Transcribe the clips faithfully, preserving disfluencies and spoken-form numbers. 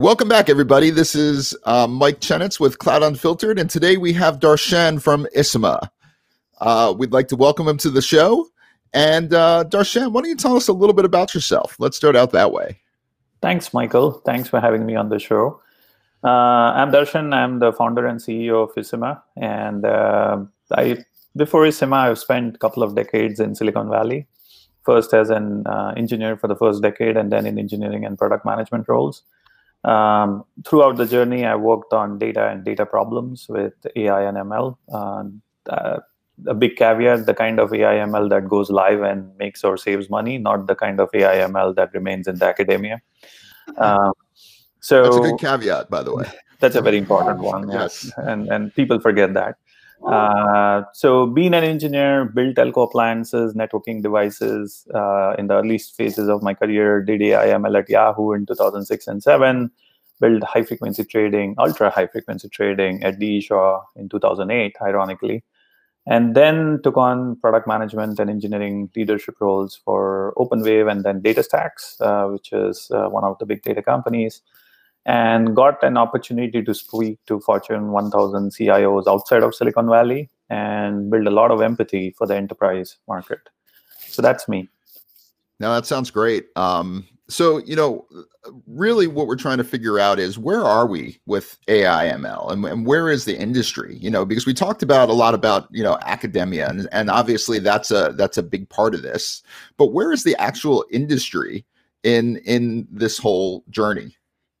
Welcome back, everybody. This is uh, Mike Chenitz with Cloud Unfiltered, and today we have Darshan from Isima. Uh, we'd like to welcome him to the show. And uh, Darshan, why don't you tell us a little bit about yourself? Let's start out that way. Thanks, Michael. Thanks for having me on the show. Uh, I'm Darshan. I'm the founder and C E O of Isima. And uh, I, before Isima, I've spent a couple of decades in Silicon Valley. First as an uh, engineer for the first decade, and then in engineering and product management roles. Um, throughout the journey, I worked on data and data problems with A I and M L. Uh, uh, a big caveat, the kind of A I M L that goes live and makes or saves money, not the kind of A I M L that remains in the academia. Um, so that's a good caveat, by the way. That's a very important one. Yes. And, and people forget that. Uh, so being an engineer, built telco appliances, networking devices uh, in the early phases of my career, did A I M L at Yahoo in two thousand six and seven, built high-frequency trading, ultra-high-frequency trading at D E Shaw in two thousand eight, ironically, and then took on product management and engineering leadership roles for OpenWave and then DataStax, uh, which is uh, one of the big data companies, and got an opportunity to speak to Fortune one thousand C I Os outside of Silicon Valley and build a lot of empathy for the enterprise market. So that's me. Now, that sounds great. Um, so, you know, really what we're trying to figure out is where are we with A I M L and, and where is the industry? You know, because we talked about a lot about, you know, academia, and, and obviously that's a that's a big part of this. But where is the actual industry in in this whole journey?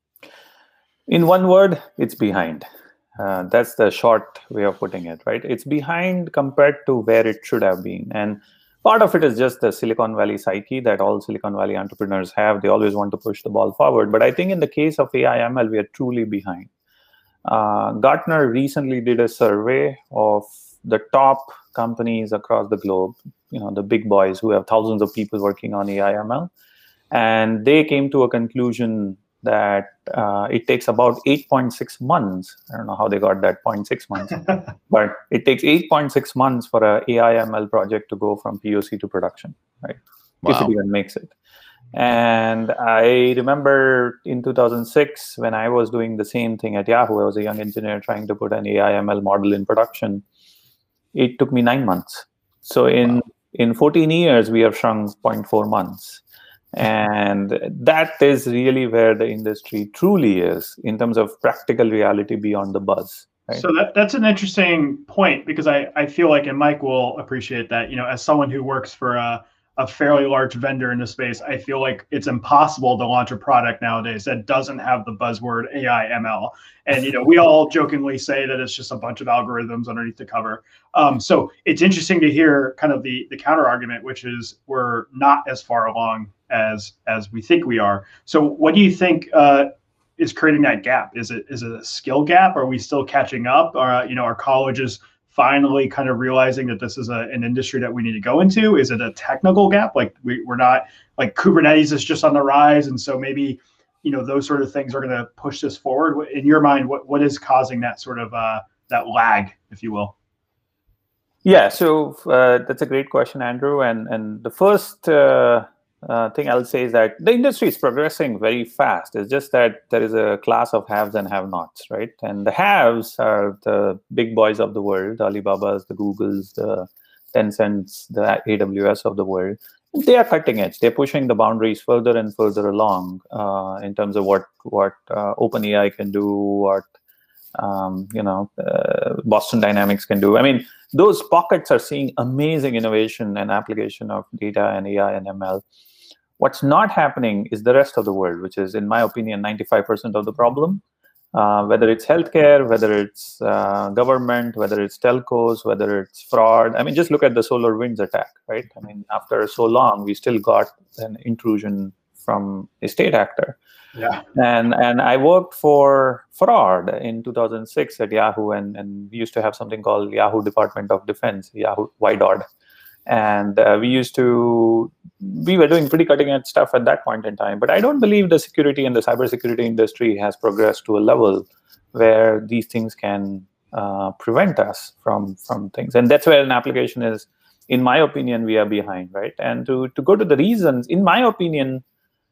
In one word, it's behind. Uh, that's the short way of putting it, right? It's behind compared to where it should have been. And part of it is just the Silicon Valley psyche that all Silicon Valley entrepreneurs have. They always want to push the ball forward. But I think in the case of A I M L, we are truly behind. Uh, Gartner recently did a survey of the top companies across the globe, you know, the big boys who have thousands of people working on A I M L. And they came to a conclusion that uh, it takes about eight point six months. I don't know how they got that zero point six months, but it takes eight point six months for a A I M L project to go from P O C to production, right? Wow. If it even makes it. And I remember in two thousand six, when I was doing the same thing at Yahoo, I was a young engineer trying to put an A I M L model in production. It took me nine months. So in, wow. in fourteen years, we have shrunk zero point four months. And that is really where the industry truly is in terms of practical reality beyond the buzz. Right? So that, that's an interesting point, because I, I feel like, and Mike will appreciate that, you know, as someone who works for a, a fairly large vendor in the space, I feel like it's impossible to launch a product nowadays that doesn't have the buzzword A I M L. And, you know, we all jokingly say that it's just a bunch of algorithms underneath the cover. Um, so it's interesting to hear kind of the, the counter argument, which is we're not as far along as as we think we are. So what do you think uh, is creating that gap? Is it is it a skill gap? Are we still catching up? Or, uh, you know, are colleges finally kind of realizing that this is a, an industry that we need to go into? Is it a technical gap? Like we, we're not, like Kubernetes is just on the rise. And so maybe, you know, those sort of things are going to push this forward. In your mind, what, what is causing that sort of, uh, that lag, if you will? Yeah, so uh, that's a great question, Andrew. And, and the first uh, uh, thing I'll say is that the industry is progressing very fast. It's just that there is a class of haves and have-nots, right? And the haves are the big boys of the world, the Alibabas, the Googles, the Tencents, the A W S of the world. They are cutting edge. They're pushing the boundaries further and further along uh, in terms of what what uh, OpenAI can do, what um, you know uh, Boston Dynamics can do. I mean, those pockets are seeing amazing innovation and application of data and A I and M L. What's not happening is the rest of the world, which is, in my opinion, ninety-five percent of the problem. Uh, whether it's healthcare, whether it's uh, government, whether it's telcos, whether it's fraud. I mean, just look at the SolarWinds attack, right? I mean, after so long, we still got an intrusion from a state actor. Yeah. And and I worked for fraud in two thousand six at Yahoo, and, and we used to have something called Yahoo Department of Defense, Yahoo Y D O D. And uh, we used to, we were doing pretty cutting edge stuff at that point in time. But I don't believe the security and the cybersecurity industry has progressed to a level where these things can uh, prevent us from, from things. And that's where an application is, in my opinion, we are behind, right? And to, to go to the reasons, in my opinion,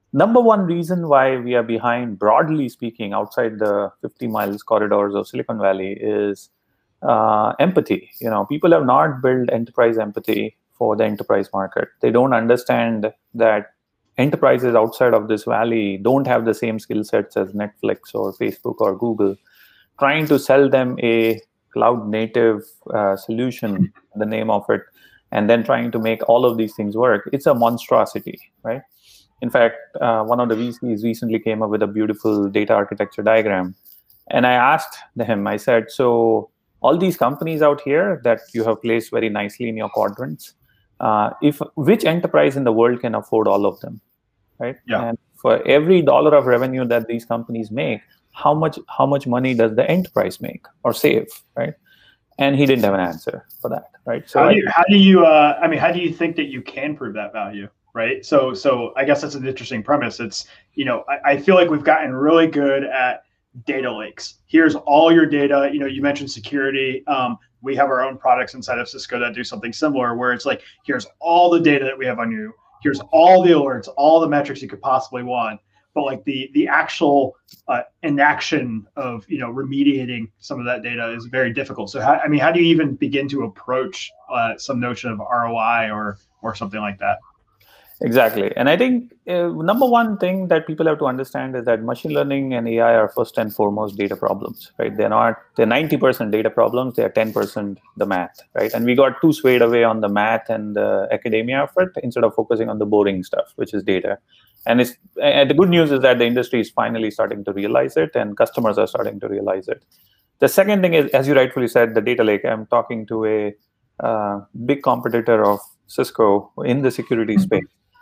number one reason why we are behind, broadly speaking, outside the fifty miles corridors of Silicon Valley is uh, empathy. You know, people have not built enterprise empathy for the enterprise market. They don't understand that enterprises outside of this valley don't have the same skill sets as Netflix or Facebook or Google. Trying to sell them a cloud native uh, solution, the name of it, and then trying to make all of these things work, it's a monstrosity, right? In fact, uh, one of the V Cs recently came up with a beautiful data architecture diagram. And I asked him, I said, so all these companies out here that you have placed very nicely in your quadrants, uh, if which enterprise in the world can afford all of them, right? Yeah. And for every dollar of revenue that these companies make, how much how much money does the enterprise make or save, right? And he didn't have an answer for that, right? So how do you, how do you uh, I mean, how do you think that you can prove that value, right? So so I guess that's an interesting premise. It's, you know, I, I feel like we've gotten really good at data lakes. Here's all your data. You know, you mentioned security. Um, we have our own products inside of Cisco that do something similar, where it's like, here's all the data that we have on you. Here's all the alerts, all the metrics you could possibly want. But like the the actual uh, inaction of, you know, remediating some of that data is very difficult. So how, I mean, how do you even begin to approach uh, some notion of R O I or or something like that? Exactly. And I think uh, number one thing that people have to understand is that machine learning and A I are first and foremost data problems, right? They're not, they're ninety percent data problems, they're ten percent the math, right? And we got too swayed away on the math and the academia of it instead of focusing on the boring stuff, which is data. And it's and the good news is that the industry is finally starting to realize it and customers are starting to realize it. The second thing is, as you rightfully said, the data lake. I'm talking to a uh, big competitor of Cisco in the security space.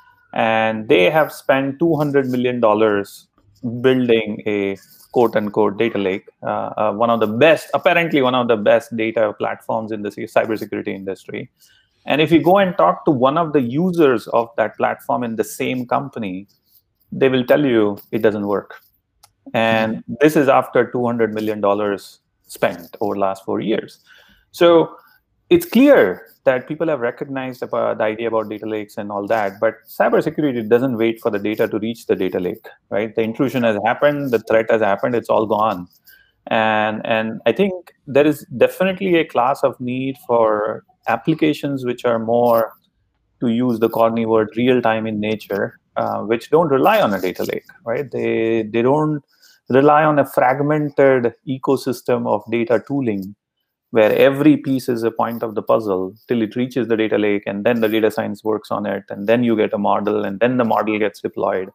And they have spent two hundred million dollars building a quote unquote data lake, uh, uh, one of the best, apparently one of the best data platforms in the cybersecurity industry. And if you go and talk to one of the users of that platform in the same company, they will tell you it doesn't work. And this is after two hundred million dollars spent over the last four years. So it's clear that people have recognized about the idea about data lakes and all that, but cybersecurity doesn't wait for the data to reach the data lake, right? The intrusion has happened, the threat has happened, it's all gone. And, and I think there is definitely a class of need for applications which are more, to use the corny word, real-time in nature, uh, which don't rely on a data lake, right? They, they don't rely on a fragmented ecosystem of data tooling where every piece is a point of the puzzle till it reaches the data lake, and then the data science works on it, and then you get a model, and then the model gets deployed.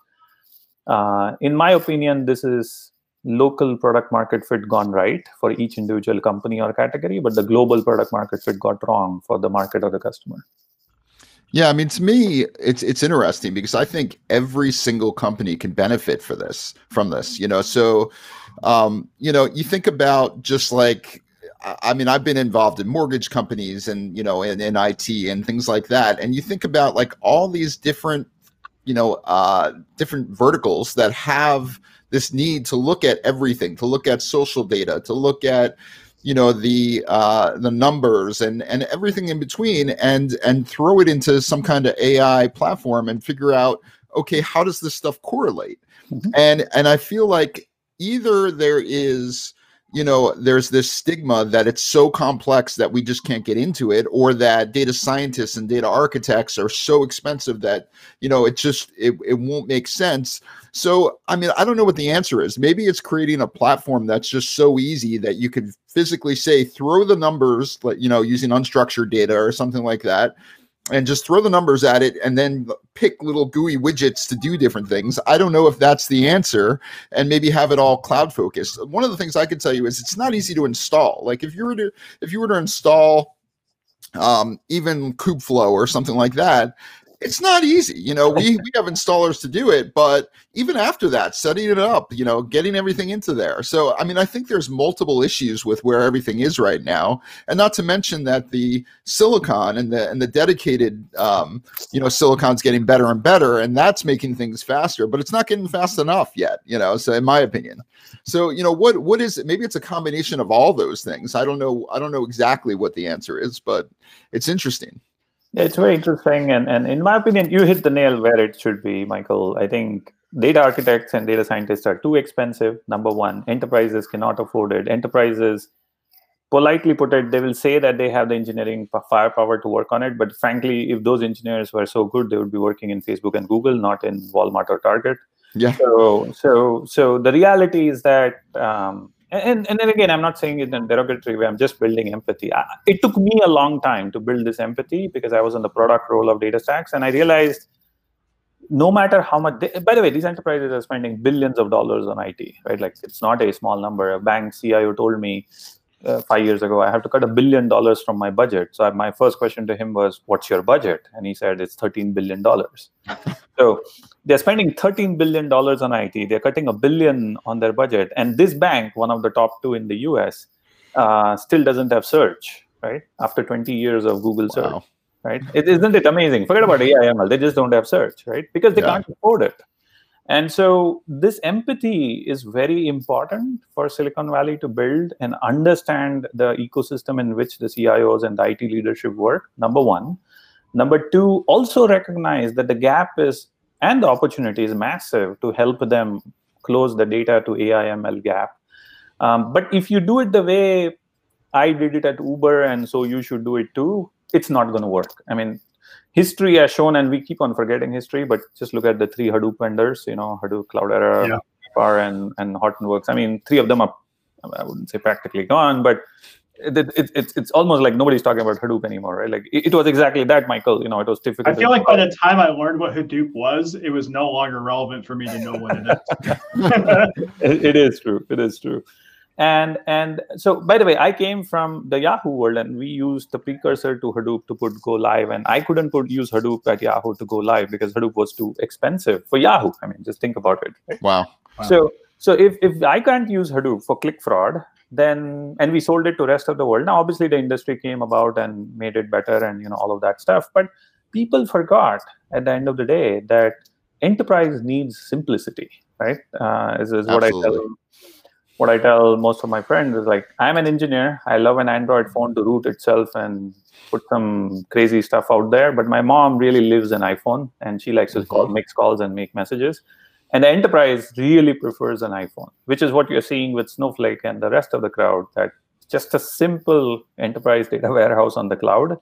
Uh, in my opinion, this is local product market fit gone right for each individual company or category, but the global product market fit got wrong for the market or the customer. Yeah, I mean, to me, it's it's interesting because I think every single company can benefit for this from this. You know, so um, you know, you think about just like, I mean, I've been involved in mortgage companies and, you know, in, in I T and things like that. And you think about like all these different, you know, uh, different verticals that have this need to look at everything, to look at social data, to look at, you know, the uh, the numbers and and everything in between, and and throw it into some kind of A I platform and figure out, okay, how does this stuff correlate? Mm-hmm. And and I feel like either there is, you know, there's this stigma that it's so complex that we just can't get into it, or that data scientists and data architects are so expensive that, you know, it just, it, it won't make sense. So, I mean, I don't know what the answer is. Maybe it's creating a platform that's just so easy that you could physically say, throw the numbers, like, you know, using unstructured data or something like that, and just throw the numbers at it and then pick little G U I widgets to do different things. I don't know if that's the answer, and maybe have it all cloud focused. One of the things I can tell you is it's not easy to install. Like if you were to, if you were to install um, even Kubeflow or something like that, it's not easy. You know, we, we have installers to do it, but even after that, setting it up, you know, getting everything into there. So, I mean, I think there's multiple issues with where everything is right now. And not to mention that the silicon and the, and the dedicated, um, you know, silicon's getting better and better, and that's making things faster, but it's not getting fast enough yet, you know, so in my opinion. So, you know, what, what is it? Maybe it's a combination of all those things. I don't know. I don't know exactly what the answer is, but it's interesting. Yeah, it's very interesting. And, and in my opinion, you hit the nail where it should be, Michael. I think data architects and data scientists are too expensive, number one. Enterprises cannot afford it. Enterprises, politely put it, they will say that they have the engineering firepower to work on it. But frankly, if those engineers were so good, they would be working in Facebook and Google, not in Walmart or Target. Yeah. So, so, so the reality is that, um, and and then again, I'm not saying it in a derogatory way. I'm just building empathy. I, it took me a long time to build this empathy because I was in the product role of DataStax, and I realized no matter how much. They, by the way, these enterprises are spending billions of dollars on I T, right? Like it's not a small number. A bank C I O told me uh, five years ago, I have to cut a billion dollars from my budget. So I, my first question to him was, "What's your budget?" And he said, "It's thirteen billion dollars." So they're spending thirteen billion dollars on I T. They're cutting a billion on their budget. And this bank, one of the top two in the U S, uh, still doesn't have search, right? After twenty years of Google search, Wow. right? It, isn't it amazing? Forget about A I M L. They just don't have search, right? Because they Yeah. can't afford it. And so this empathy is very important for Silicon Valley to build and understand the ecosystem in which the C I Os and the I T leadership work, number one. Number two, also recognize that the gap is, and the opportunity is massive to help them close the data to A I M L gap. Um, but if you do it the way I did it at Uber, and so you should do it too, it's not going to work. I mean, history has shown, and we keep on forgetting history, but just look at the three Hadoop vendors, you know, Hadoop, Cloudera, Yeah. Par, and, and Hortonworks. I mean, three of them are, I wouldn't say practically gone, but It, it, it's it's almost like nobody's talking about Hadoop anymore, right? Like it, it was exactly that, Michael. You know, it was difficult. I feel like by the time I learned what Hadoop was, it was no longer relevant for me to know what it is. it, it is true. It is true. And and so, by the way, I came from the Yahoo world, and we used the precursor to Hadoop to put go live. And I couldn't put use Hadoop at Yahoo to go live because Hadoop was too expensive for Yahoo. I mean, just think about it. Right? Wow. Wow. So so if if I can't use Hadoop for click fraud, then and we sold it to rest of the world. Now, obviously, the industry came about and made it better, and you know all of that stuff. But people forgot at the end of the day that enterprise needs simplicity, right? Uh, is, is what I tell what I tell most of my friends is like, I'm an engineer. I love an Android phone to root itself and put some crazy stuff out there. But my mom really lives an iPhone, and she likes to call, make calls and make messages. And the enterprise really prefers an iPhone, which is what you're seeing with Snowflake and the rest of the crowd, that just a simple enterprise data warehouse on the cloud,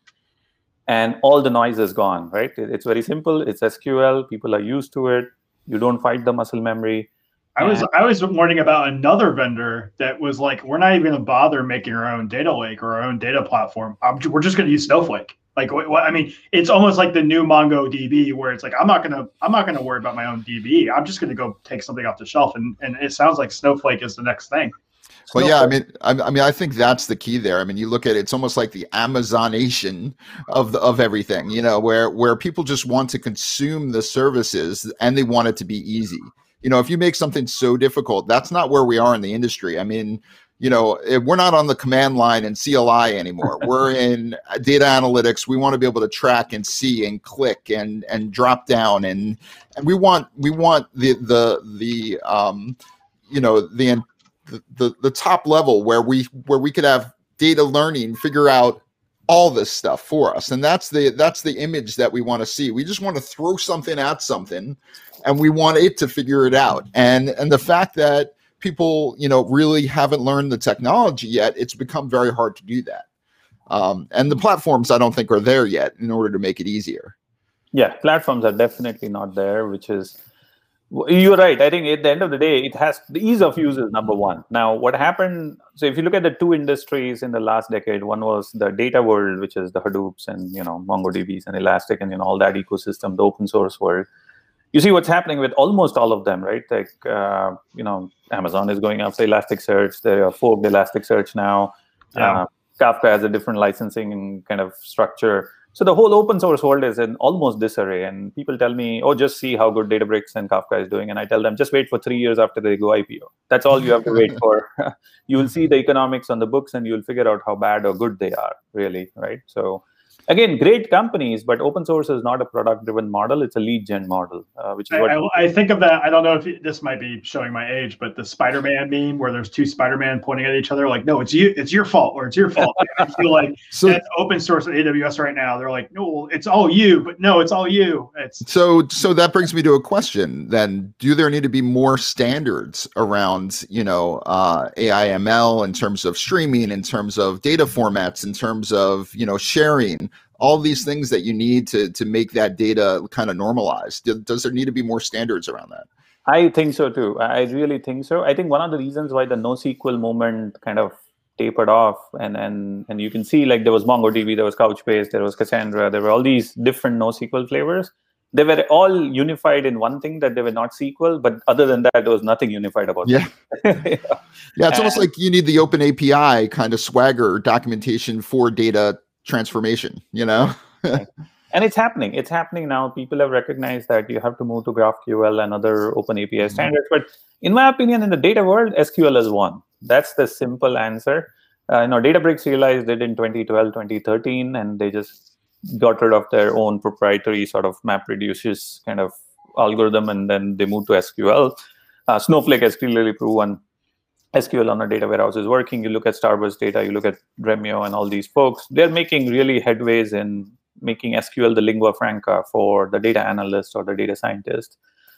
and all the noise is gone, right? It's very simple. It's S Q L. People are used to it. You don't fight the muscle memory. I was I was warning about another vendor that was like, we're not even going to bother making our own data lake or our own data platform. I'm, we're just going to use Snowflake. Like, what, what, I mean, it's almost like the new MongoDB, where it's like, I'm not gonna, I'm not gonna worry about my own D B. I'm just gonna go take something off the shelf, and and it sounds like Snowflake is the next thing. Well, yeah, I mean, I, I mean, I think that's the key there. I mean, you look at it; it's almost like the Amazonation of the, of everything. You know, where where people just want to consume the services and they want it to be easy. You know, if you make something so difficult, that's not where we are in the industry. I mean, you know, we're not on the command line in C L I anymore. We're in data analytics. We want to be able to track and see and click and and drop down, and and we want we want the the the um you know the the the top level where we where we could have data learning figure out all this stuff for us, and that's the that's the image that we want to see. We just want to throw something at something, and we want it to figure it out. And and the fact that people, you know, really haven't learned the technology yet, it's become very hard to do that. Um, and the platforms, I don't think, are there yet in order to make it easier. Yeah, platforms are definitely not there, which is, you're right. I think at the end of the day, it has, the ease of use is number one. Now, what happened, so if you look at the two industries in the last decade, one was the data world, which is the Hadoops and, you know, MongoDBs and Elastic and, you know, all that ecosystem, the open source world. You see what's happening with almost all of them, right? Like, uh, you know, Amazon is going after Elasticsearch. They are forked Elasticsearch now. Yeah. Uh, Kafka has a different licensing kind of structure. So the whole open source world is in almost disarray. And people tell me, oh, just see how good Databricks and Kafka is doing. And I tell them, just wait for three years after they go I P O. That's all you have to wait for. You will see the economics on the books, and you will figure out how bad or good they are, really, right? So again, great companies, but open source is not a product-driven model. It's a lead gen model, uh, which is I, what I, I think of that. I don't know if you, this might be showing my age, but the Spider-Man meme where there's two Spider-Man pointing at each other, like, no, it's you, it's your fault, or it's your fault. I feel like so, that's open source at A W S right now. They're like, no, it's all you, but no, it's all you. It's so so that brings me to a question. Then, do there need to be more standards around, you know, uh, A I M L in terms of streaming, in terms of data formats, in terms of, you know, sharing? All these things that you need to to make that data kind of normalized. Do, does there need to be more standards around that? I think so too. I really think so. I think one of the reasons why the NoSQL movement kind of tapered off, and and and you can see like there was MongoDB, there was Couchbase, there was Cassandra, there were all these different NoSQL flavors. They were all unified in one thing, that they were not S Q L, but other than that, there was nothing unified about yeah. them. yeah. yeah, it's and, almost like you need the open A P I kind of swagger documentation for data transformation, you know. And it's happening. It's happening now. People have recognized that you have to move to GraphQL and other open A P I mm-hmm. standards. But in my opinion, in the data world, S Q L is one. That's the simple answer. Uh, you know, Databricks realized it in twenty twelve, twenty thirteen, and they just got rid of their own proprietary sort of MapReduce kind of algorithm, and then they moved to S Q L. Uh, Snowflake has clearly proven S Q L on a data warehouse is working. You look at Starburst data, you look at Dremio and all these folks, they're making really headways in making S Q L the lingua franca for the data analyst or the data scientist.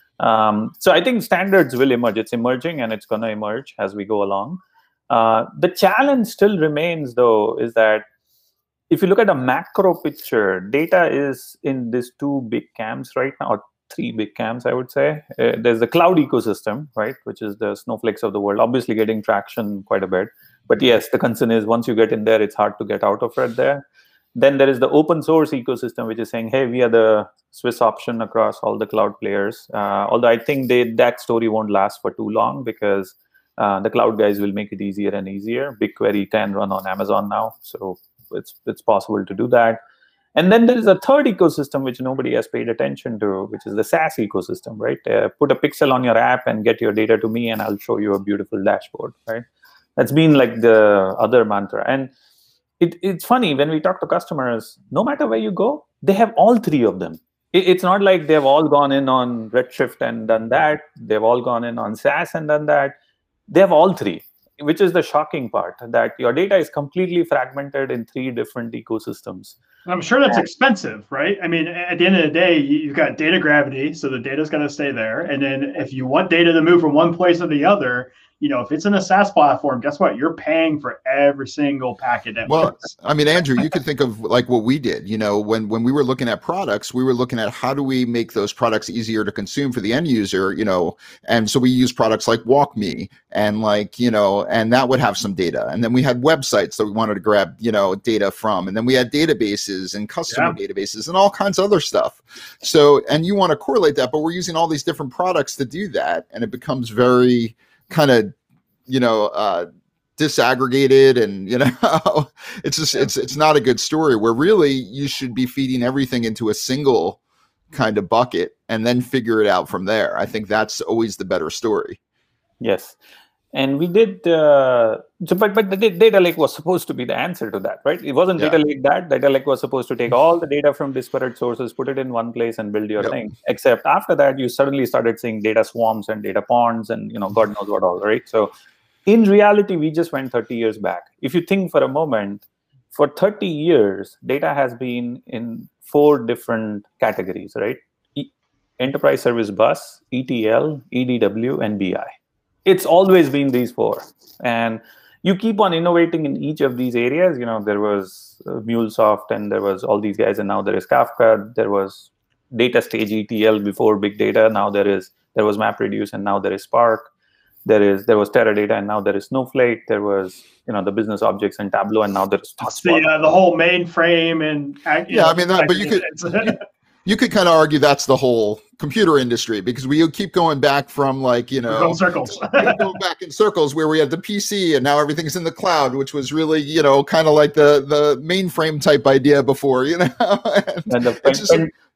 Um, so I think standards will emerge. It's emerging, and it's going to emerge as we go along. Uh, the challenge still remains, though, is that if you look at a macro picture, data is in these two big camps right now, or three big camps, I would say. Uh, there's the cloud ecosystem, right, which is the Snowflakes of the world, obviously getting traction quite a bit. But yes, the concern is once you get in there, it's hard to get out of it there. Then there is the open source ecosystem, which is saying, hey, we are the Swiss option across all the cloud players. Uh, although I think they, that story won't last for too long, because uh, the cloud guys will make it easier and easier. BigQuery can run on Amazon now, so it's it's possible to do that. And then there is a third ecosystem which nobody has paid attention to, which is the SaaS ecosystem, right? Uh, put a pixel on your app and get your data to me, and I'll show you a beautiful dashboard, right? That's been like the other mantra. And it, it's funny, when we talk to customers, no matter where you go, they have all three of them. It, it's not like they've all gone in on Redshift and done that. They've all gone in on SaaS and done that. They have all three, which is the shocking part, that your data is completely fragmented in three different ecosystems. I'm sure that's expensive, right? I mean, at the end of the day, you've got data gravity, so the data's going to stay there. And then if you want data to move from one place to the other, you know, if it's in a SaaS platform, guess what? You're paying for every single packet. That well, I mean, Andrew, you could think of like what we did, you know, when, when we were looking at products, we were looking at how do we make those products easier to consume for the end user, you know, and so we use products like WalkMe and like, you know, and that would have some data. And then we had websites that we wanted to grab, you know, data from, and then we had databases and customer yeah. databases and all kinds of other stuff. So, and you want to correlate that, but we're using all these different products to do that. And it becomes very kind of, you know, uh, disaggregated, and, you know, it's just, it's, it's not a good story, where really you should be feeding everything into a single kind of bucket and then figure it out from there. I think that's always the better story. Yes. And we did, uh, so, but, but the data lake was supposed to be the answer to that, right? It wasn't yeah. data lake that. Data lake was supposed to take all the data from disparate sources, put it in one place, and build your yep. thing. Except after that, you suddenly started seeing data swarms and data ponds and, you know, God knows what all, right? So in reality, we just went thirty years back. If you think for a moment, for thirty years, data has been in four different categories, right? E- Enterprise Service Bus, E T L, E D W, and B I. It's always been these four. And you keep on innovating in each of these areas. You know, there was uh, MuleSoft, and there was all these guys, and now there is Kafka. There was Data Stage E T L before Big Data. Now there is, there was MapReduce, and now there is Spark. There is, there was Teradata, and now there is Snowflake. There was, you know, the business objects and Tableau, and now there is the, uh, the whole mainframe and yeah, know, I mean, that, but you could you, you could kind of argue that's the whole computer industry, because we keep going back from like, you know, going circles, going back in circles, where we had the P C and now everything's in the cloud, which was really, you know, kind of like the the mainframe type idea before, you know. and and the, it's just,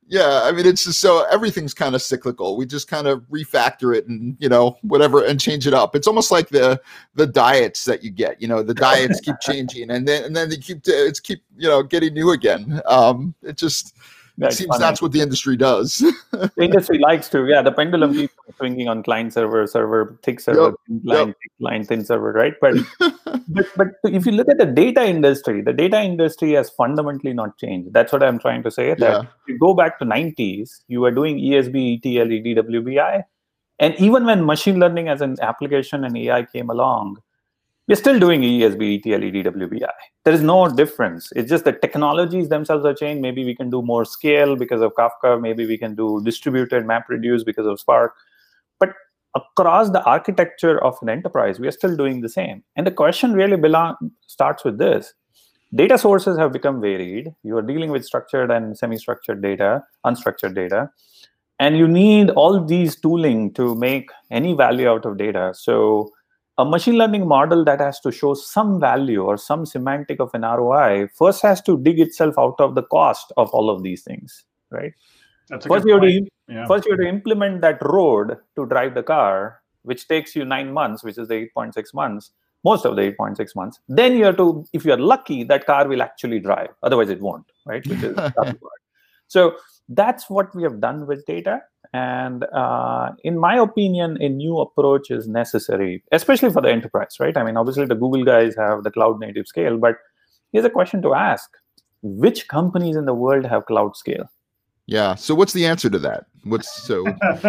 Yeah, I mean, it's just so everything's kind of cyclical. We just kind of refactor it and, you know, whatever, and change it up. It's almost like the the diets that you get. You know, the diets keep changing, and then and then they keep it's keep you know getting new again. Um, it just it seems funny. That's what the industry does. The industry likes to, yeah. The pendulum keeps swinging on client server, server, thick server, yep. client, yep. client, thin server, right? But, but but if you look at the data industry, the data industry has fundamentally not changed. That's what I'm trying to say. That yeah. if you go back to nineties, you were doing E S B, E T L, E D W B I, and even when machine learning as an application and A I came along, we're still doing E S B, E T L, E D W B I. There is no difference. It's just the technologies themselves are changed. Maybe we can do more scale because of Kafka. Maybe we can do distributed MapReduce because of Spark. But across the architecture of an enterprise, we are still doing the same. And the question really belong, starts with this. Data sources have become varied. You are dealing with structured and semi-structured data, unstructured data. And you need all these tooling to make any value out of data. So a machine learning model that has to show some value or some semantic of an R O I first has to dig itself out of the cost of all of these things, right? That's a first, good you have point. to, yeah. first, you have to implement that road to drive the car, which takes you nine months, which is the eight point six months, most of the eight point six months. Then you have to, if you're lucky, that car will actually drive. Otherwise, it won't, right? Which is so that's what we have done with data. And uh, in my opinion, a new approach is necessary, especially for the enterprise, right? I mean, obviously, the Google guys have the cloud native scale, but here's a question to ask. Which companies in the world have cloud scale? Yeah. So what's the answer to that? What's so...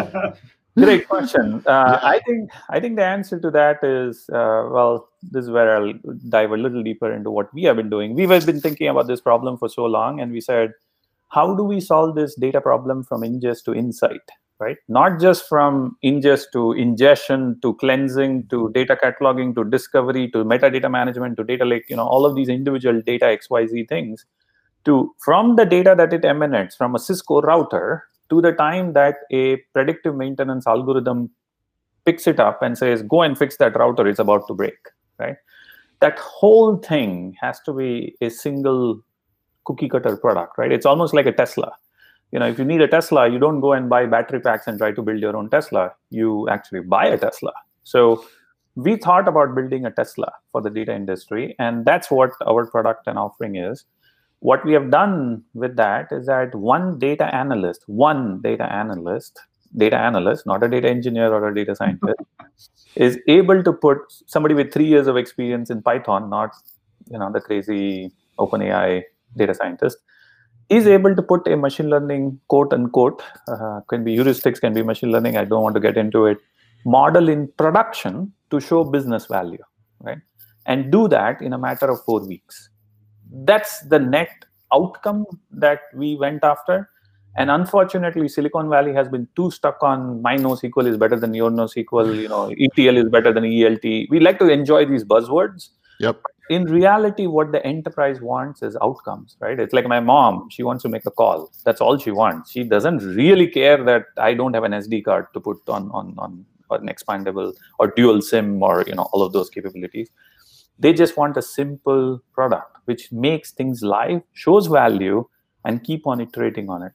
Great question. Uh, yeah. I think I think the answer to that is, uh, well, this is where I'll dive a little deeper into what we have been doing. We've been thinking about this problem for so long, and we said, how do we solve this data problem from ingest to insight, right? Not just from ingest to ingestion to cleansing to data cataloging to discovery to metadata management to data lake, you know, all of these individual data X Y Z things, to from the data that it emanates from a Cisco router to the time that a predictive maintenance algorithm picks it up and says, go and fix that router, it's about to break, right? That whole thing has to be a single cookie cutter product, right? It's almost like a Tesla. You know, if you need a Tesla, you don't go and buy battery packs and try to build your own Tesla. You actually buy a Tesla. So we thought about building a Tesla for the data industry, and that's what our product and offering is. What we have done with that is that one data analyst, one data analyst, data analyst, not a data engineer or a data scientist, is able to put somebody with three years of experience in Python, not, you know, the crazy OpenAI data scientist, is able to put a machine learning, quote unquote, uh, can be heuristics, can be machine learning, I don't want to get into it, model in production to show business value, right? And do that in a matter of four weeks. That's the net outcome that we went after. And unfortunately, Silicon Valley has been too stuck on my NoSQL is better than your NoSQL, you know, E T L is better than E L T. We like to enjoy these buzzwords. Yep. In reality, what the enterprise wants is outcomes, right? It's like my mom, she wants to make a call. That's all she wants. She doesn't really care that I don't have an S D card to put on, on, on an expandable or dual SIM or, you know, all of those capabilities. They just want a simple product, which makes things live, shows value, and keep on iterating on it.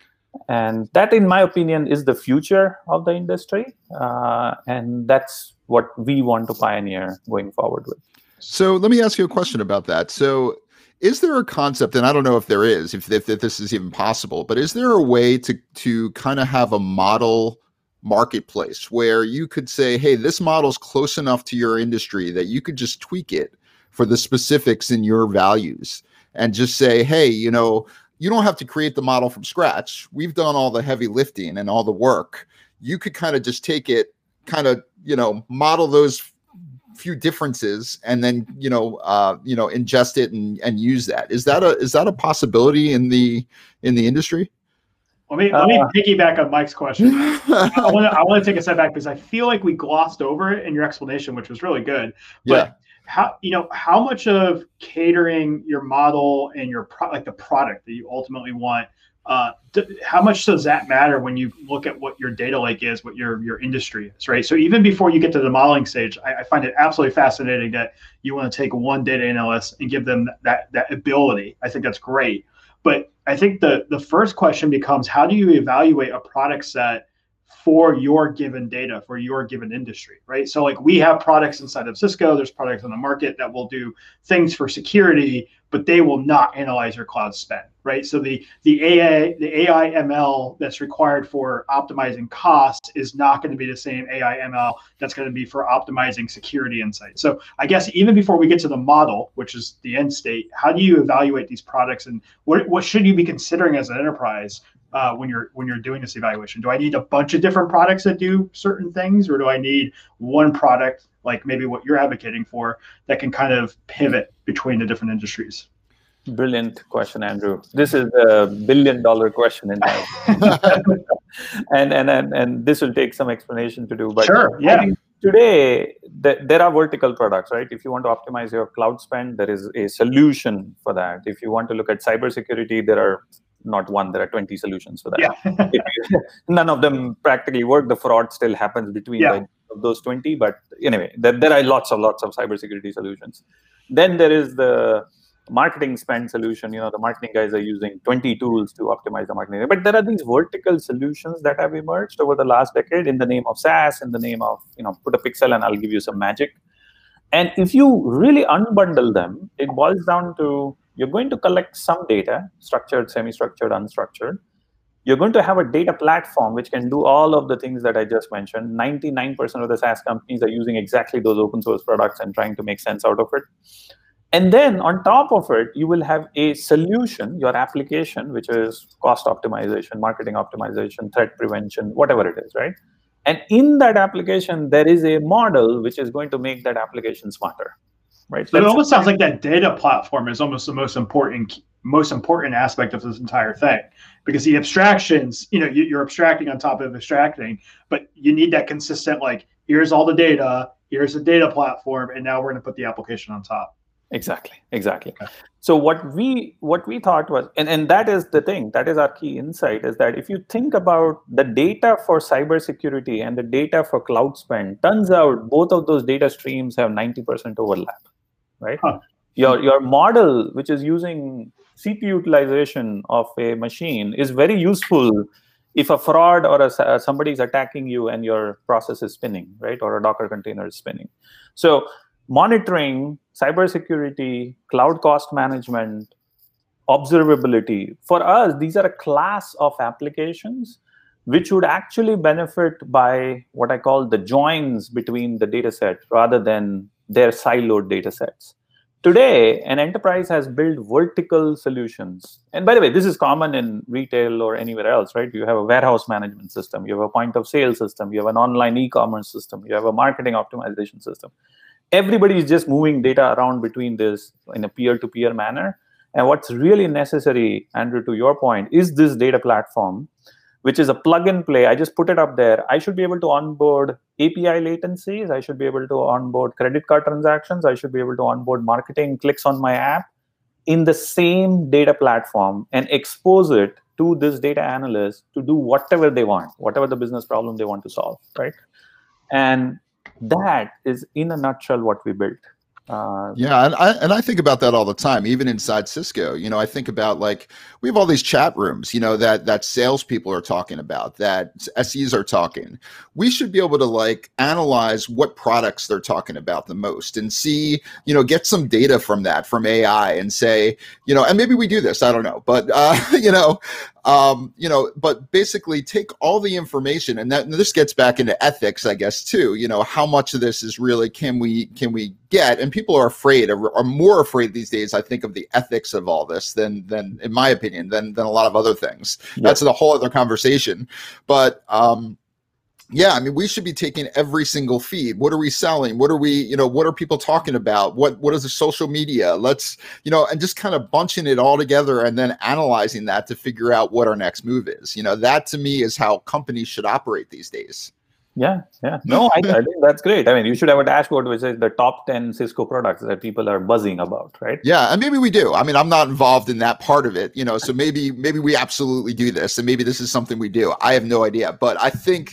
And that, in my opinion, is the future of the industry. Uh, and that's what we want to pioneer going forward with. So let me ask you a question about that. So is there a concept, and I don't know if there is, if, if, if this is even possible, but is there a way to, to kind of have a model marketplace where you could say, hey, this model's close enough to your industry that you could just tweak it for the specifics in your values and just say, hey, you know, you don't have to create the model from scratch. We've done all the heavy lifting and all the work. You could kind of just take it, kind of, you know, model those few differences and then, you know, uh, you know, ingest it and, and use that. Is that a, is that a possibility in the, in the industry? Let me, let me uh, piggyback on Mike's question. I want to I want to take a step back because I feel like we glossed over it in your explanation, which was really good. But yeah. how, you know, how much of catering your model and your pro, like the product that you ultimately want, uh, how much does that matter when you look at what your data lake is, what your your industry is, right? So even before you get to the modeling stage, I, I find it absolutely fascinating that you want to take one data analyst and give them that that ability. I think that's great. But I think the, the first question becomes, how do you evaluate a product set for your given data, for your given industry, right? So like we have products inside of Cisco, there's products on the market that will do things for security, but they will not analyze your cloud spend, right? So the the A I the A I M L that's required for optimizing costs is not going to be the same A I M L that's going to be for optimizing security insights. So I guess even before we get to the model, which is the end state, how do you evaluate these products, and what what should you be considering as an enterprise uh, when you're when you're doing this evaluation? Do I need a bunch of different products that do certain things, or do I need one product, like maybe what you're advocating for, that can kind of pivot between the different industries? Brilliant question, Andrew. This is a billion dollar question in my and, and and and this will take some explanation to do. But sure, yeah. I think today, th there are vertical products, right? If you want to optimize your cloud spend, there is a solution for that. If you want to look at cybersecurity, there are not one, there are twenty solutions for that. Yeah. you, none of them practically work. The fraud still happens between yeah. the, those twenty. But anyway, there, there are lots of lots of cybersecurity solutions. Then there is the marketing spend solution. You know, the marketing guys are using twenty tools to optimize the marketing. But there are these vertical solutions that have emerged over the last decade in the name of SaaS, in the name of, you know, put a pixel and I'll give you some magic. And if you really unbundle them, it boils down to, you're going to collect some data, structured, semi-structured, unstructured. You're going to have a data platform which can do all of the things that I just mentioned. ninety-nine percent of the SaaS companies are using exactly those open source products and trying to make sense out of it. And then on top of it, you will have a solution, your application, which is cost optimization, marketing optimization, threat prevention, whatever it is, right? And in that application, there is a model which is going to make that application smarter, right? So it almost sounds like that data platform is almost the most important, most important aspect of this entire thing, because the abstractions, you know, you're abstracting on top of abstracting, but you need that consistent, like, here's all the data, here's the data platform, and now we're going to put the application on top. Exactly, exactly. Okay. So what we what we thought was, and, and that is the thing, that is our key insight, is that if you think about the data for cybersecurity and the data for cloud spend, turns out both of those data streams have ninety percent overlap, right? Huh. Your, your model, which is using C P U utilization of a machine, is very useful if a fraud or a, somebody is attacking you and your process is spinning, right? Or a Docker container is spinning. So monitoring, cybersecurity, cloud cost management, observability. For us, these are a class of applications which would actually benefit by what I call the joins between the data set rather than their siloed data sets. Today, an enterprise has built vertical solutions. And by the way, this is common in retail or anywhere else, right? You have a warehouse management system, you have a point of sale system, you have an online e-commerce system, you have a marketing optimization system. Everybody is just moving data around between this in a peer-to-peer manner. And what's really necessary, Andrew, to your point, is this data platform, which is a plug and play. I just put it up there. I should be able to onboard A P I latencies. I should be able to onboard credit card transactions. I should be able to onboard marketing clicks on my app in the same data platform and expose it to this data analyst to do whatever they want, whatever the business problem they want to solve, right? And that is, in a nutshell, what we built. Uh, yeah, and I and I think about that all the time, even inside Cisco. You know, I think about, like, we have all these chat rooms, you know, that that salespeople are talking about, that S Es are talking. We should be able to, like, analyze what products they're talking about the most and see, you know, get some data from that, from A I, and say, you know, and maybe we do this, I don't know, but uh, you know. Um, you know, but basically take all the information, and that and this gets back into ethics, I guess, too. You know, how much of this is really can we can we get? And people are afraid, are, are more afraid these days, I think, of the ethics of all this than than, in my opinion, than than a lot of other things. Yep. That's a whole other conversation. But um, yeah, I mean, we should be taking every single feed. What are we selling? What are we, you know, what are people talking about? What, what is the social media? Let's, you know, and just kind of bunching it all together and then analyzing that to figure out what our next move is. You know, that to me is how companies should operate these days. Yeah, yeah. No, I, I think that's great. I mean, you should have a dashboard which is the top ten Cisco products that people are buzzing about, right? Yeah, and maybe we do. I mean, I'm not involved in that part of it, you know, so maybe maybe we absolutely do this, and maybe this is something we do. I have no idea, but I think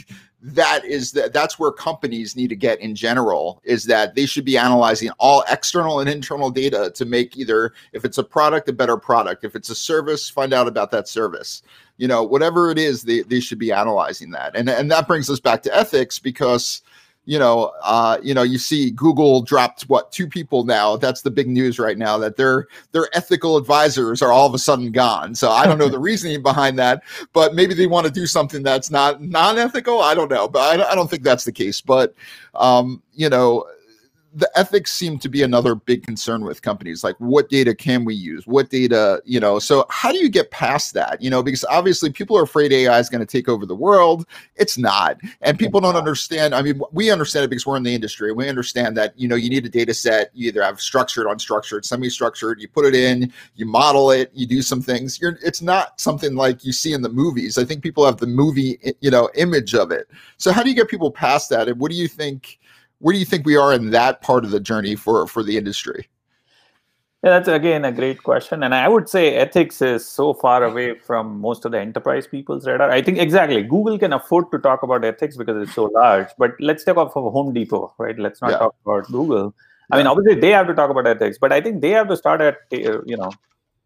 that is that that's where companies need to get in general, is that they should be analyzing all external and internal data to make either, if it's a product, a better product. If it's a service, find out about that service. You know, whatever it is, they, they should be analyzing that. And, and that brings us back to ethics, because you know, uh, you know, you see Google dropped what two people now. That's the big news right now, that their their ethical advisors are all of a sudden gone. So I don't know the reasoning behind that, but maybe they want to do something that's not non-ethical. I don't know, but I, I don't think that's the case. But um, you know, the ethics seem to be another big concern with companies. Like, what data can we use? What data, you know, so how do you get past that? You know, because obviously people are afraid A I is going to take over the world. It's not. And people don't understand. I mean, we understand it because we're in the industry. We understand that, you know, you need a data set. You either have structured, unstructured, semi-structured, you put it in, you model it, you do some things. You're, it's not something like you see in the movies. I think people have the movie, you know, image of it. So how do you get people past that? And what do you think, where do you think we are in that part of the journey for, for the industry? Yeah, that's again a great question. And I would say ethics is so far away from most of the enterprise people's radar. I think exactly Google can afford to talk about ethics because it's so large. But let's take off of Home Depot, right? Let's not yeah. talk about Google. I yeah. mean, obviously they have to talk about ethics, but I think they have to start at, you know,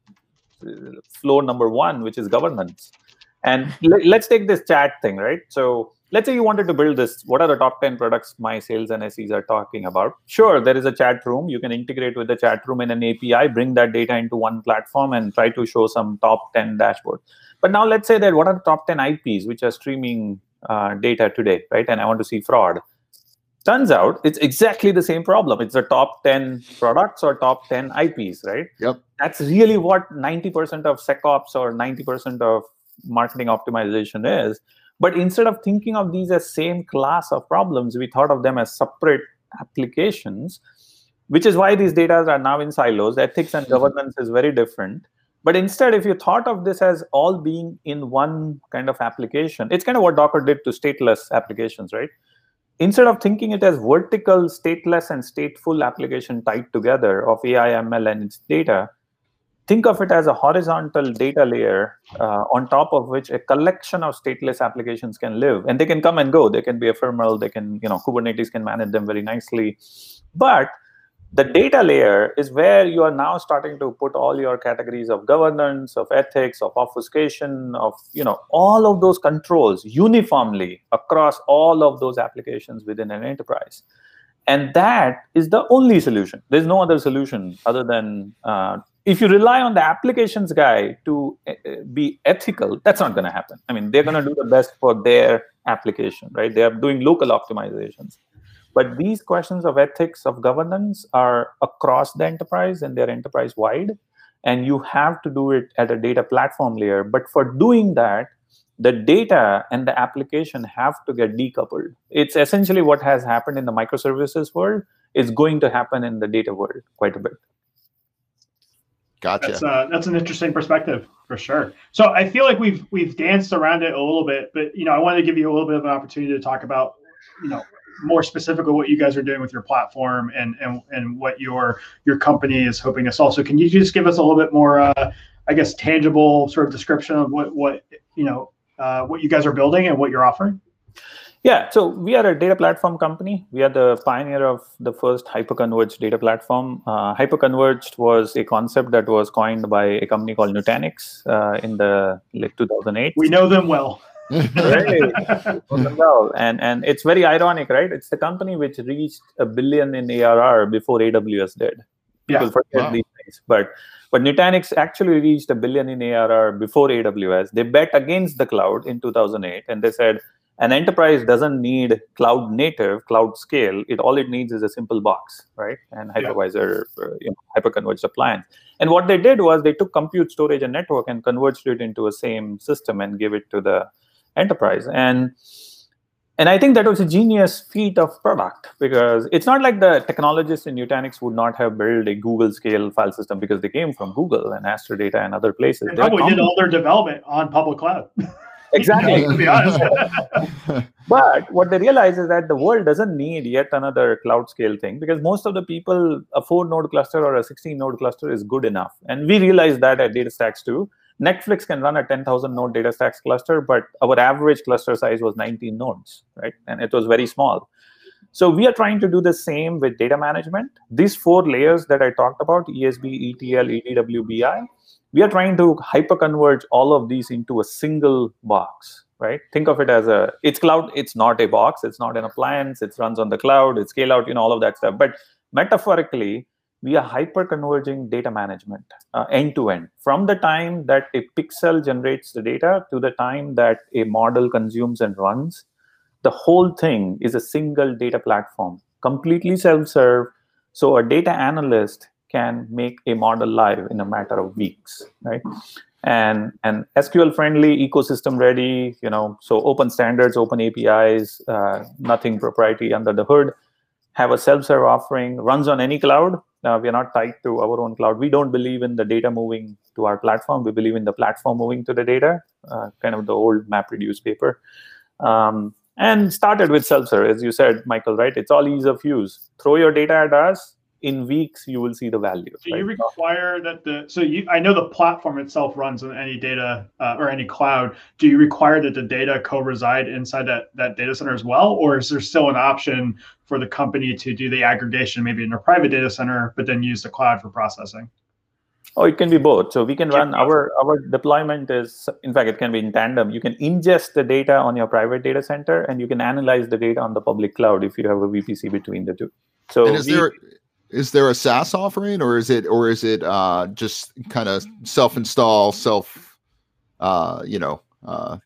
floor number one, which is governance. And let, let's take this chat thing, right? So let's say you wanted to build this. What are the top ten products my sales and S Es are talking about? Sure, there is a chat room. You can integrate with the chat room in an A P I, bring that data into one platform and try to show some top ten dashboard. But now let's say that what are the top ten I Ps which are streaming uh, data today, right? And I want to see fraud. Turns out it's exactly the same problem. It's the top ten products or top ten I Ps, right? Yep. That's really what ninety percent of SecOps or ninety percent of marketing optimization is. But instead of thinking of these as same class of problems, we thought of them as separate applications, which is why these data are now in silos. Ethics and governance is very different. But instead, if you thought of this as all being in one kind of application, it's kind of what Docker did to stateless applications, right? Instead of thinking it as vertical, stateless, and stateful application tied together of A I, M L, and its data, think of it as a horizontal data layer uh, on top of which a collection of stateless applications can live. And they can come and go. They can be ephemeral. They can, you know, Kubernetes can manage them very nicely. But the data layer is where you are now starting to put all your categories of governance, of ethics, of obfuscation, of, you know, all of those controls uniformly across all of those applications within an enterprise. And that is the only solution. There's no other solution other than uh, if you rely on the applications guy to uh, be ethical, that's not going to happen. I mean, they're going to do the best for their application, right? They are doing local optimizations. But these questions of ethics, of governance are across the enterprise and they're enterprise-wide. And you have to do it at a data platform layer. But for doing that, the data and the application have to get decoupled. It's essentially what has happened in the microservices world is going to happen in the data world quite a bit. Gotcha. That's, uh, that's an interesting perspective for sure. So I feel like we've we've danced around it a little bit, but you know, I wanted to give you a little bit of an opportunity to talk about, you know, more specifically what you guys are doing with your platform and and and what your your company is hoping to solve. So can you just give us a little bit more, uh, I guess, tangible sort of description of what what you know uh, what you guys are building and what you're offering? Yeah, so we are a data platform company. We are the pioneer of the first hyperconverged data platform. Uh, hyperconverged was a concept that was coined by a company called Nutanix uh, in the like two thousand eight. We know them well. Right. Well, and and it's very ironic, right? It's the company which reached a billion in A R R before A W S did. People yeah. forget wow. these things, but but Nutanix actually reached a billion in A R R before A W S. They bet against the cloud in two thousand eight, and they said an enterprise doesn't need cloud native, cloud scale. It all it needs is a simple box, right? And hypervisor, yeah. uh, you know, hyperconverged appliance. And what they did was they took compute, storage, and network and converged it into a same system and gave it to the enterprise. And and I think that was a genius feat of product, because it's not like the technologists in Nutanix would not have built a Google scale file system because they came from Google and Astrodata and other places. They probably did all their development on public cloud. Exactly. To be honest. But what they realize is that the world doesn't need yet another cloud scale thing, because most of the people, a four node cluster or a sixteen node cluster is good enough. And we realize that at DataStax too. Netflix can run a ten thousand node DataStax cluster, but our average cluster size was nineteen nodes, right? And it was very small. So we are trying to do the same with data management. These four layers that I talked about, E S B, E T L, E D W, B I, we are trying to hyper-converge all of these into a single box, right? Think of it as a, it's cloud, it's not a box, it's not an appliance, it runs on the cloud, it's scale out, you know, all of that stuff. But metaphorically, we are hyper-converging data management uh, end-to-end. From the time that a pixel generates the data to the time that a model consumes and runs, the whole thing is a single data platform, completely self-serve. So a data analyst can make a model live in a matter of weeks, right? And and S Q L-friendly, ecosystem-ready, you know, so open standards, open A P Is, uh, nothing proprietary under the hood. Have a self-serve offering, runs on any cloud. Uh, we are not tied to our own cloud. We don't believe in the data moving to our platform. We believe in the platform moving to the data, uh, kind of the old MapReduce paper. Um, and started with self-serve, as you said, Michael, right? It's all ease of use. Throw your data at us. In weeks, you will see the value. Do right? you require that the, so you, I know the platform itself runs on any data uh, or any cloud. Do you require that the data co-reside inside that, that data center as well? Or is there still an option for the company to do the aggregation, maybe in a private data center, but then use the cloud for processing? Oh, it can be both. So we can run our, our deployment is, in fact, it can be in tandem. You can ingest the data on your private data center, and you can analyze the data on the public cloud if you have a V P C between the two. So and is we, there is there a SaaS offering, or is it or is it uh, just kind of self-install, self, uh, you know? Uh,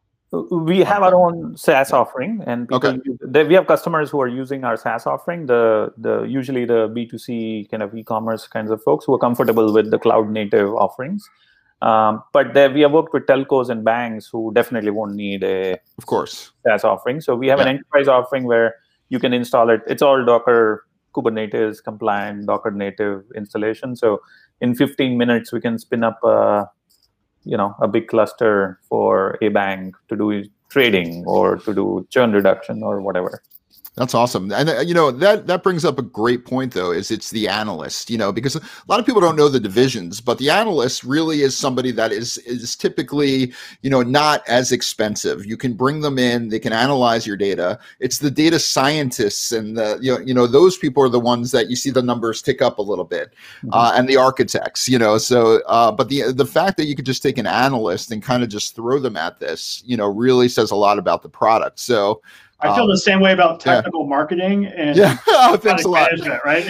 we have our own SaaS offering, and people okay. use, they, we have customers who are using our SaaS offering. The the usually the B two C kind of e-commerce kinds of folks who are comfortable with the cloud native offerings. Um, but there, we have worked with telcos and banks who definitely won't need a of course SaaS offering. So we have yeah. an enterprise offering where you can install it. It's all Docker Kubernetes compliant, Docker native installation. So in fifteen minutes, we can spin up a, you know, a big cluster for a bank to do trading or to do churn reduction or whatever. That's awesome. And, uh, you know, that, that brings up a great point, though, is it's the analyst, you know, because a lot of people don't know the divisions, but the analyst really is somebody that is, is typically, you know, not as expensive. You can bring them in, they can analyze your data. It's the data scientists and the, you know, you know, those people are the ones that you see the numbers tick up a little bit, mm-hmm. uh, and the architects, you know, so, uh, but the, the fact that you could just take an analyst and kind of just throw them at this, you know, really says a lot about the product. So, I feel um, the same way about technical yeah. marketing and yeah. oh, thanks a lot. management, right?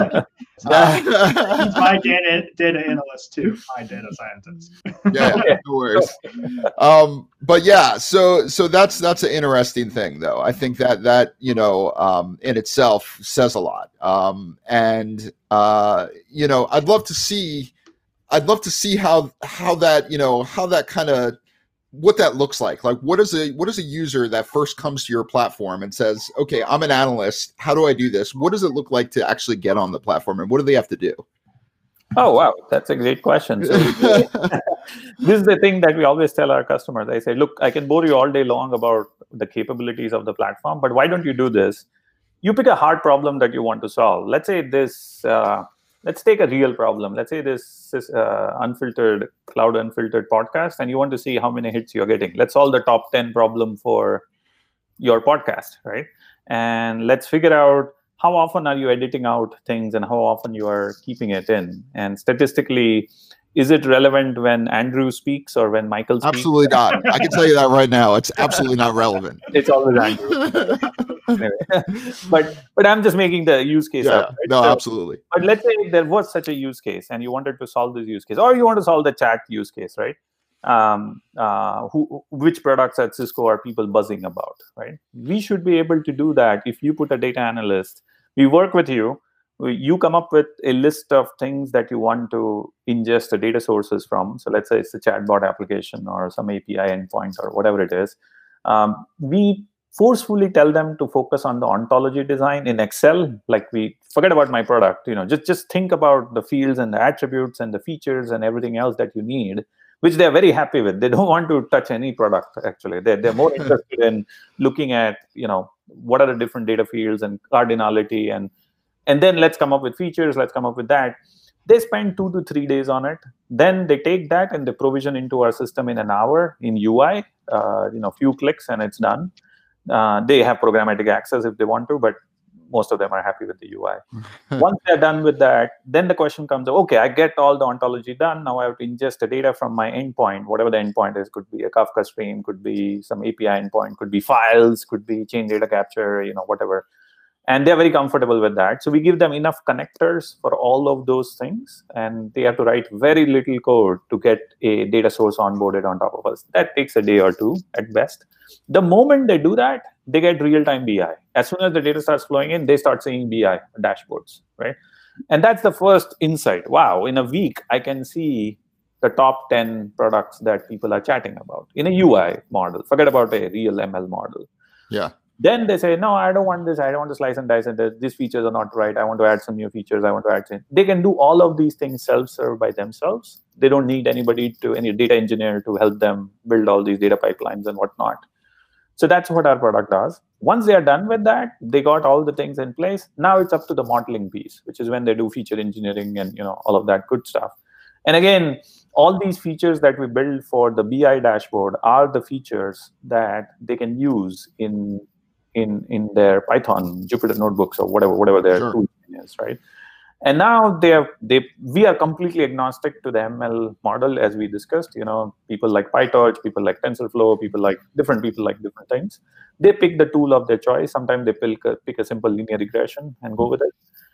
uh, he's my data, data analyst too, my data scientist. yeah, yeah, no worries. Um, but yeah, so so that's that's an interesting thing, though. I think that that you know um, in itself says a lot. Um, and uh, you know, I'd love to see, I'd love to see how how that you know how that kind of. what that looks like. Like, what is a what is a user that first comes to your platform and says, okay, I'm an analyst, how do I do this? What does it look like to actually get on the platform, and what do they have to do? Oh, wow, that's a great question. So this is the thing that we always tell our customers. I say, look, I can bore you all day long about the capabilities of the platform, but why don't you do this? You pick a hard problem that you want to solve. Let's say this uh, let's take a real problem. Let's say this is uh, unfiltered, cloud unfiltered podcast, and you want to see how many hits you're getting. Let's solve the top ten problem for your podcast, right? And let's figure out how often are you editing out things and how often you are keeping it in. And statistically, is it relevant when Andrew speaks or when Michael speaks? Absolutely not. I can tell you that right now. It's absolutely not relevant. It's always Andrew. Anyway. but but I'm just making the use case yeah, up. Right? No, so, absolutely. But let's say there was such a use case and you wanted to solve this use case, or you want to solve the chat use case, right? Um, uh, who, which products at Cisco are people buzzing about, right? We should be able to do that if you put a data analyst. We work with you. You come up with a list of things that you want to ingest the data sources from. So let's say it's a chatbot application or some A P I endpoint or whatever it is. Um, we forcefully tell them to focus on the ontology design in Excel. Like, we forget about my product, you know, just, just think about the fields and the attributes and the features and everything else that you need, which they're very happy with. They don't want to touch any product, actually. They're, they're more interested in looking at, you know, what are the different data fields and cardinality, and and then let's come up with features, let's come up with that. They spend two to three days on it. Then they take that and they provision into our system in an hour in U I, uh, you know, few clicks and it's done. Uh, they have programmatic access if they want to, but most of them are happy with the U I. Once they're done with that, then the question comes, okay, I get all the ontology done. Now I have to ingest the data from my endpoint, whatever the endpoint is. Could be a Kafka stream, could be some A P I endpoint, could be files, could be chain data capture, you know, whatever. And they're very comfortable with that. So we give them enough connectors for all of those things. And they have to write very little code to get a data source onboarded on top of us. That takes a day or two at best. The moment they do that, they get real-time B I. As soon as the data starts flowing in, they start seeing B I dashboards, right? And that's the first insight. Wow, in a week, I can see the top ten products that people are chatting about in a U I model. Forget about a real M L model. Yeah. Then they say, no, I don't want this. I don't want to slice and dice. And these features are not right. I want to add some new features. I want to add some. They can do all of these things self-serve by themselves. They don't need anybody to, any data engineer to help them build all these data pipelines and whatnot. So that's what our product does. Once they are done with that, they got all the things in place. Now it's up to the modeling piece, which is when they do feature engineering and you know all of that good stuff. And again, all these features that we build for the B I dashboard are the features that they can use in in in their Python, Jupyter notebooks, or whatever whatever their Sure. tool is, right? And now they have they we are completely agnostic to the M L model, as we discussed. You know, people like PyTorch, people like TensorFlow, people like different people like different things. They pick the tool of their choice. Sometimes they pick a, pick a simple linear regression and go with it.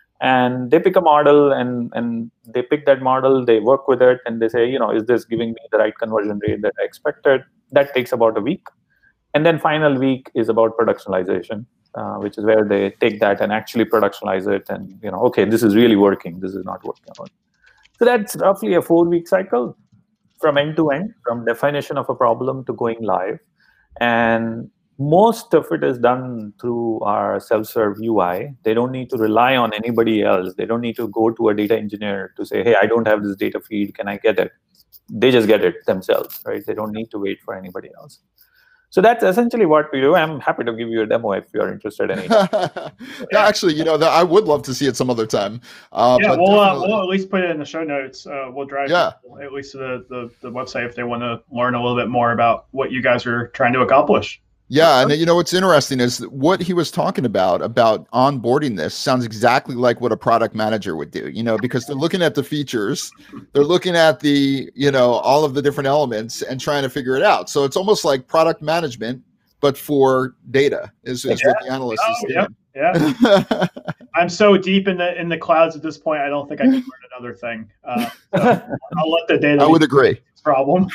And they pick a model and and they pick that model. They work with it and they say, you know, is this giving me the right conversion rate that I expected? That takes about a week. And then final week is about productionalization, uh, which is where they take that and actually productionalize it. And, you know, okay, this is really working. This is not working out. So that's roughly a four-week cycle from end to end, from definition of a problem to going live. And most of it is done through our self-serve U I. They don't need to rely on anybody else. They don't need to go to a data engineer to say, hey, I don't have this data feed. Can I get it? They just get it themselves, right? They don't need to wait for anybody else. So that's essentially what we do. I'm happy to give you a demo if you're interested in it. Yeah, actually, you know, I would love to see it some other time. Uh, yeah, but we'll, uh, definitely- we'll at least put it in the show notes. Uh, we'll drive Yeah. people at least to the, the, the website if they want to learn a little bit more about what you guys are trying to accomplish. Yeah, and you know what's interesting is that what he was talking about about onboarding this sounds exactly like what a product manager would do. You know, because they're looking at the features, they're looking at the you know all of the different elements and trying to figure it out. So it's almost like product management, but for data is, is Yeah. what the analyst Oh, is yep. doing. Yeah, I'm so deep in the in the clouds at this point. I don't think I can learn another thing. Uh, so I'll let the data I be would agree. the problem.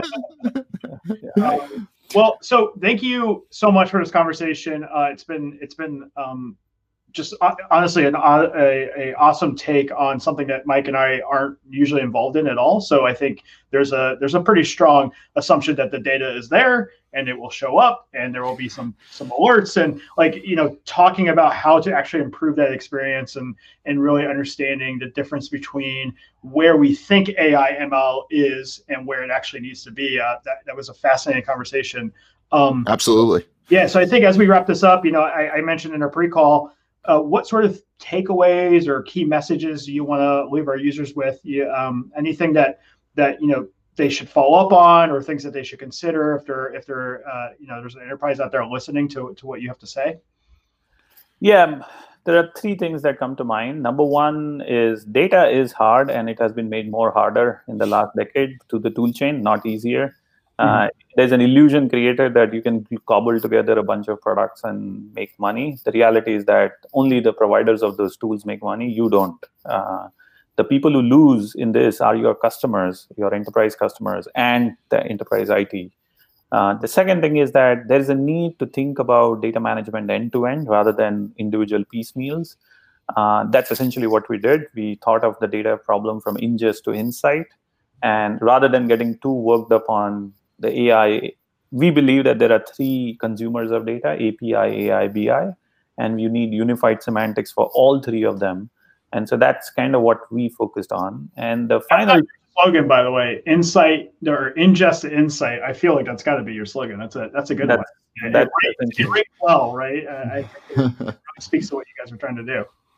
Um, well, so thank you so much for this conversation. Uh, it's been it's been um, just uh, honestly an uh, a, a awesome take on something that Mike and I aren't usually involved in at all. So I think there's a there's a pretty strong assumption that the data is there and it will show up and there will be some some alerts and like you know talking about how to actually improve that experience and and really understanding the difference between where we think A I M L is and where it actually needs to be. Uh, that that was a fascinating conversation. Um, Absolutely. yeah, so I think as we wrap this up, you know, I, I mentioned in our pre-call, uh, what sort of takeaways or key messages do you want to leave our users with? You, um, anything that that you know they should follow up on, or things that they should consider if they're if they're uh, you know there's an enterprise out there listening to to what you have to say? Yeah, there are three things that come to mind. Number one is data is hard, and it has been made more harder in the last decade to the tool chain, not easier. Mm-hmm. Uh, there's an illusion created that you can cobble together a bunch of products and make money. The reality is that only the providers of those tools make money. You don't. Uh, the people who lose in this are your customers, your enterprise customers, and the enterprise I T. Uh, the second thing is that there is a need to think about data management end-to-end rather than individual piecemeals. Uh, that's essentially what we did. We thought of the data problem from ingest to insight. And rather than getting too worked up on the A I, we believe that there are three consumers of data, A P I, A I, B I, and you need unified semantics for all three of them. And so that's kind of what we focused on. And the final slogan, by the way, insight or ingest to insight. I feel like that's got to be your slogan. That's a that's a good That's- one. that's it, rates, it rates well, right? Uh, I think it really speaks to what you guys are trying to do.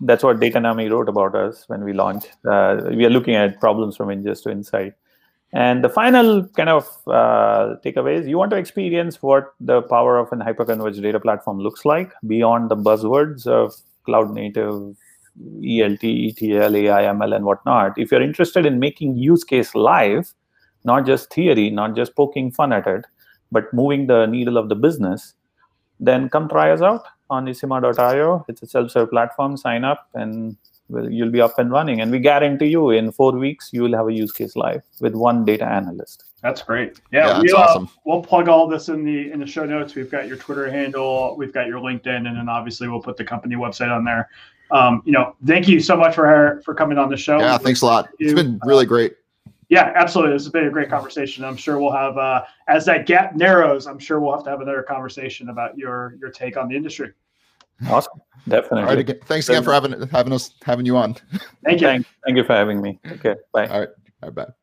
that's what Datanami wrote about us when we launched. Uh, we are looking at problems from ingest to insight. And the final kind of uh, takeaway is you want to experience what the power of an hyperconverged data platform looks like beyond the buzzwords of cloud native, E L T, E T L, A I, M L, and whatnot. If you're interested in making use case live, not just theory, not just poking fun at it, but moving the needle of the business, then come try us out on Isima dot i o. It's a self-serve platform. Sign up, and well, you'll be up and running. And we guarantee you, in four weeks, you will have a use case live with one data analyst. That's great. Yeah, yeah we, that's uh, awesome. We'll plug all this in the in the show notes. We've got your Twitter handle, we've got your LinkedIn, and then obviously we'll put the company website on there. Um, you know, thank you so much for for coming on the show. Yeah, thanks a lot. It's been really great. Yeah, absolutely. This has been a great conversation. I'm sure we'll have, uh, as that gap narrows, I'm sure we'll have to have another conversation about your your take on the industry. Awesome, definitely. All right, again, thanks again for having having us having you on. Thank you. Thank, thank you for having me. Okay, bye. All right, all right, bye.